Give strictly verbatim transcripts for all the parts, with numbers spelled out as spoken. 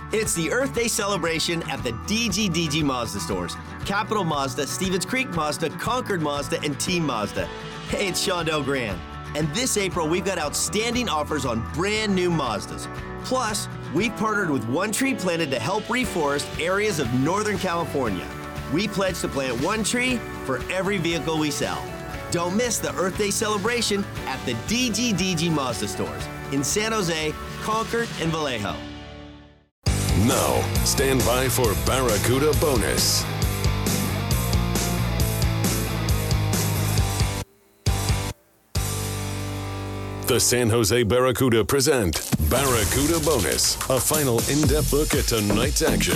It's the Earth Day celebration at the D G D G Mazda stores. Capital Mazda, Stevens Creek Mazda, Concord Mazda, and Team Mazda. Hey, it's Shondell Grand. And this April, we've got outstanding offers on brand new Mazdas. Plus, we've partnered with One Tree Planted to help reforest areas of Northern California. We pledge to plant one tree for every vehicle we sell. Don't miss the Earth Day celebration at the D G D G Mazda stores in San Jose, Concord, and Vallejo. Now, stand by for Barracuda Bonus. The San Jose Barracuda present Barracuda Bonus, a final in-depth look at tonight's action.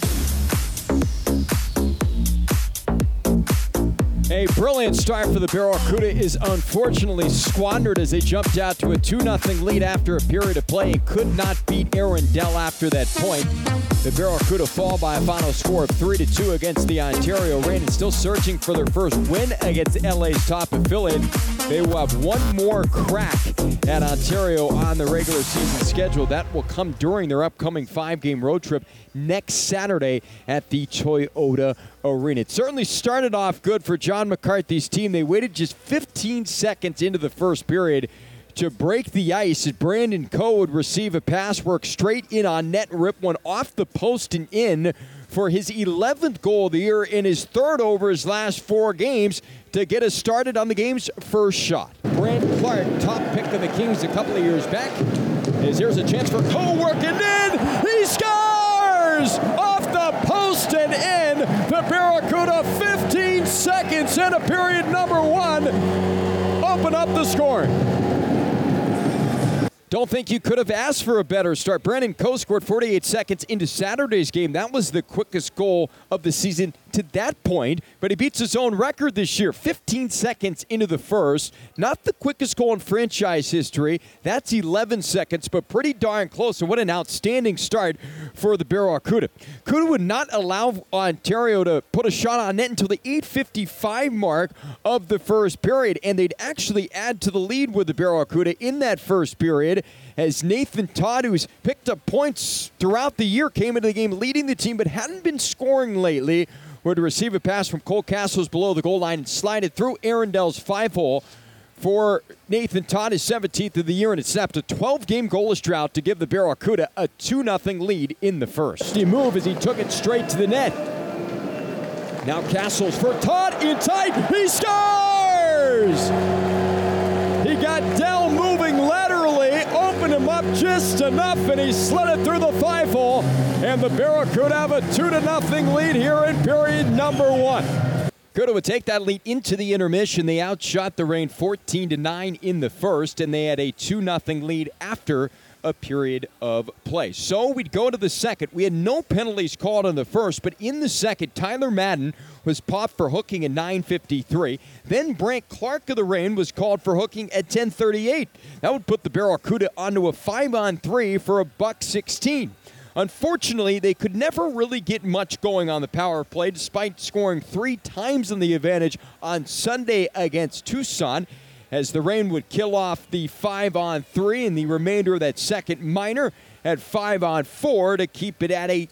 A brilliant start for the Barracuda is unfortunately squandered as they jumped out to a two nothing lead after a period of play and could not beat Arundel after that point. The Barracuda fall by a final score of three to two against the Ontario Reign and still searching for their first win against L A's top affiliate. They will have one more crack at Ontario on the regular season schedule. That will come during their upcoming five-game road trip next Saturday at the Toyota Arena. It certainly started off good for John McCarthy's team. They waited just fifteen seconds into the first period to break the ice as Brandon Coe would receive a pass, work straight in on net, rip one off the post and in for his eleventh goal of the year in his third over his last four games to get us started on the game's first shot. Brandon Clark, top pick of the Kings a couple of years back, as here's a chance for Coe working in. He scores! Off the post and in. The Barracuda, fifteen seconds into period number one, open up the scoring. Don't think you could have asked for a better start. Brandon Coe scored forty-eight seconds into Saturday's game. That was the quickest goal of the season to that point, but he beats his own record this year, fifteen seconds into the first. Not the quickest goal in franchise history. That's eleven seconds, but pretty darn close. And what an outstanding start for the Barracuda. Cuda would not allow Ontario to put a shot on net until the eight fifty-five mark of the first period, and they'd actually add to the lead with the Barracuda in that first period as Nathan Todd, who's picked up points throughout the year, came into the game leading the team but hadn't been scoring lately, would receive a pass from Cole Castles below the goal line and slide it through Arundel's five-hole for Nathan Todd, his seventeenth of the year, and it snapped a twelve-game goalless drought to give the Barracuda a two nothing lead in the first. He moved as he took it straight to the net. Now Castles for Todd in tight. He scores! He got Dell moving laterally, opened him up just enough, and he slid it through the five-hole. And the Barracuda have a two to nothing lead here in period number one. Cuda would take that lead into the intermission. They outshot the Reign fourteen to nine in the first, and they had a two nothing lead after a period of play. So we'd go to the second. We had no penalties called in the first, but in the second, Tyler Madden was popped for hooking at nine fifty-three. Then Brant Clark of the Reign was called for hooking at ten thirty-eight. That would put the Barracuda onto a five on three for a buck sixteen. Unfortunately, they could never really get much going on the power play, despite scoring three times in the advantage on Sunday against Tucson, as the Reign would kill off the five on three and the remainder of that second minor at five on four to keep it at a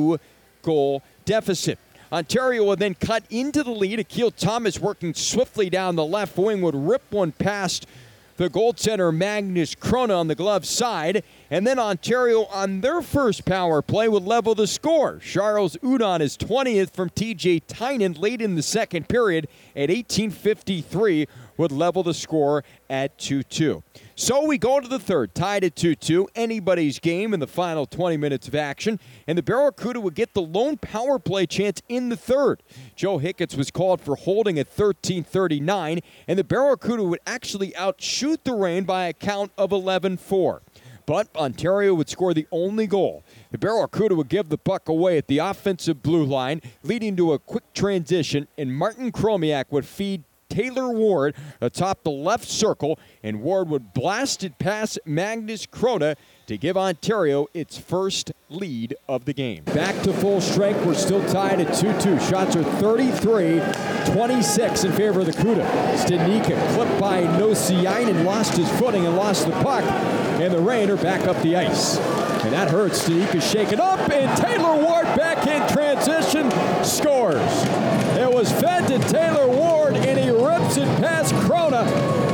two-goal deficit. Ontario would then cut into the lead. Akil Thomas working swiftly down the left wing would rip one past the goaltender Magnus Krona on the glove side, and then Ontario on their first power play would level the score. Charles Udon is twentieth from T J Tynan late in the second period at eighteen fifty-three would level the score at two two. So we go to the third, tied at two two, anybody's game in the final twenty minutes of action, and the Barracuda would get the lone power play chance in the third. Joe Hicketts was called for holding at thirteen thirty-nine, and the Barracuda would actually outshoot the Reign by a count of eleven four. But Ontario would score the only goal. The Barracuda would give the puck away at the offensive blue line, leading to a quick transition, and Martin Chromiak would feed Taylor Ward atop the left circle, and Ward would blast it past Magnus Krona to give Ontario its first lead of the game. Back to full strength. We're still tied at two two. Shots are thirty-three twenty-six in favor of the Cuda. Stanika clipped by Nosiainen, lost his footing and lost the puck, and the Reign are back up the ice. And that hurts. Danica shaken up, and Taylor Ward back in transition, scores. It was fed to Taylor Ward, and he rips it past Krona.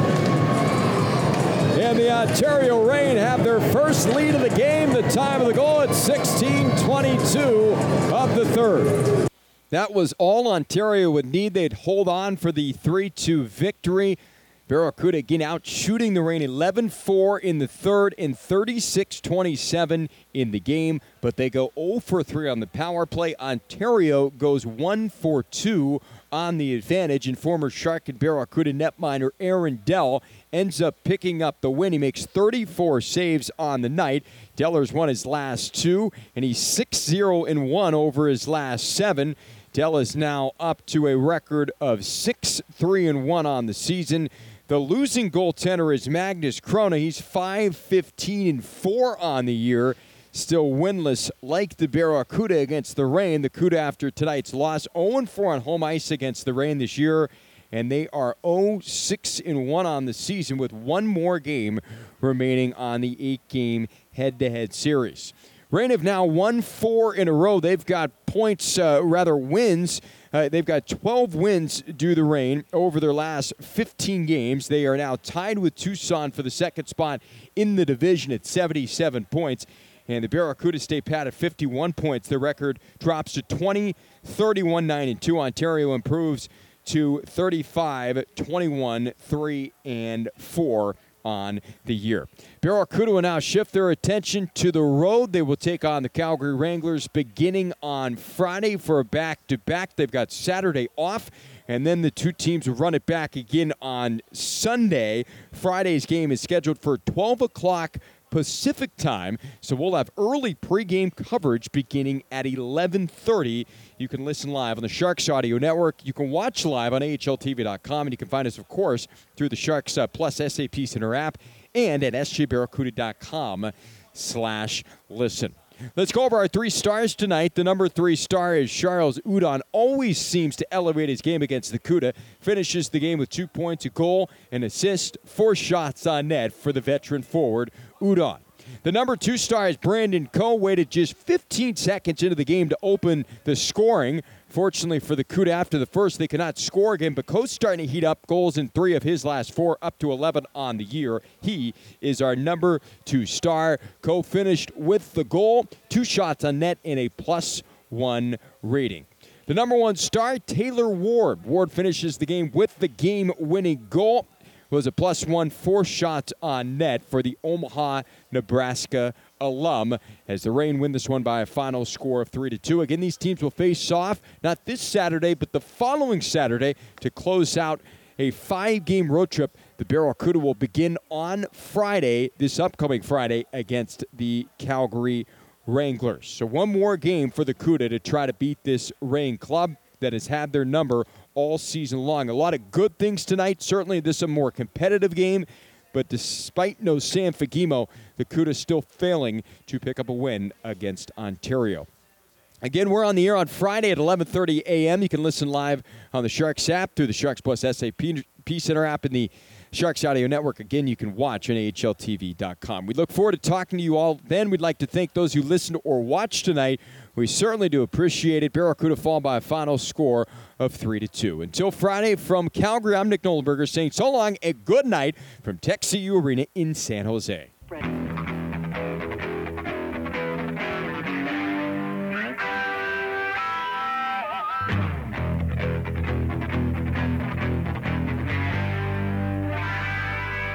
And the Ontario Reign have their first lead of the game. The time of the goal at sixteen twenty-two of the third. That was all Ontario would need. They'd hold on for the three two victory. Barracuda again out shooting the Reign eleven four in the third and thirty-six twenty-seven in the game. But they go zero for three on the power play. Ontario goes one for two on the advantage. And former Shark and Barracuda netminder Aaron Dell ends up picking up the win. He makes thirty-four saves on the night. Deller's won his last two, and he's six zero and one over his last seven. Dell is now up to a record of six three and one on the season. The losing goaltender is Magnus Krona. He's five fifteen and four on the year. Still winless like the Barracuda against the Reign. The Cuda after tonight's loss, oh and four on home ice against the Reign this year. And they are oh six and one on the season with one more game remaining on the eight-game head-to-head series. Reign have now won four in a row. They've got points, uh, rather wins. Uh, they've got twelve wins due the Reign over their last fifteen games. They are now tied with Tucson for the second spot in the division at seventy-seven points. And the Barracuda stay pat at fifty-one points. Their record drops to twenty, thirty-one, nine, and two. Ontario improves to thirty-five, twenty-one, three, and four on the year. Barracuda will now shift their attention to the road. They will take on the Calgary Wranglers beginning on Friday for a back-to-back. They've got Saturday off, and then the two teams will run it back again on Sunday. Friday's game is scheduled for twelve o'clock Pacific time, so we'll have early pregame coverage beginning at eleven thirty. You can listen live on the Sharks Audio Network. You can watch live on A H L T V dot com, and you can find us, of course, through the Sharks uh, Plus S A P Center app and at S J Barracuda dot com slash listen. Let's go over our three stars tonight. The number three star is Charles Udon. Always seems to elevate his game against the Cuda. Finishes the game with two points, a goal, an assist, four shots on net for the veteran forward, Udon. The number two star is Brandon Coe. Waited just fifteen seconds into the game to open the scoring. Fortunately for the Cuda, after the first, they cannot score again, but Coe's starting to heat up. Goals in three of his last four, up to eleven on the year. He is our number two star. Coe finished with the goal, two shots on net, and a plus one rating. The number one star, Taylor Ward. Ward finishes the game with the game-winning goal. Was a plus one, four shots on net for the Omaha, Nebraska alum, as the Reign win this one by a final score of three to two. Again, these teams will face off not this Saturday, but the following Saturday to close out a five-game road trip. The Barracuda will begin on Friday, this upcoming Friday, against the Calgary Wranglers. So one more game for the Cuda to try to beat this Reign club that has had their number all season long. A lot of good things tonight. Certainly this is a more competitive game, but despite no Sam Fagimo, the Cuda still failing to pick up a win against Ontario. Again, we're on the air on Friday at eleven thirty a.m. You can listen live on the Sharks app through the Sharks Plus S A P Center app and the Sharks Audio Network. Again, you can watch on A H L T V dot com. We look forward to talking to you all then. We'd like to thank those who listened or watched tonight. We certainly do appreciate it. Barracuda fall by a final score of three to two. Until Friday, from Calgary, I'm Nick Nolenberger saying so long and good night from Tech C U Arena in San Jose.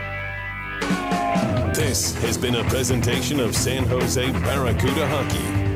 This has been a presentation of San Jose Barracuda Hockey.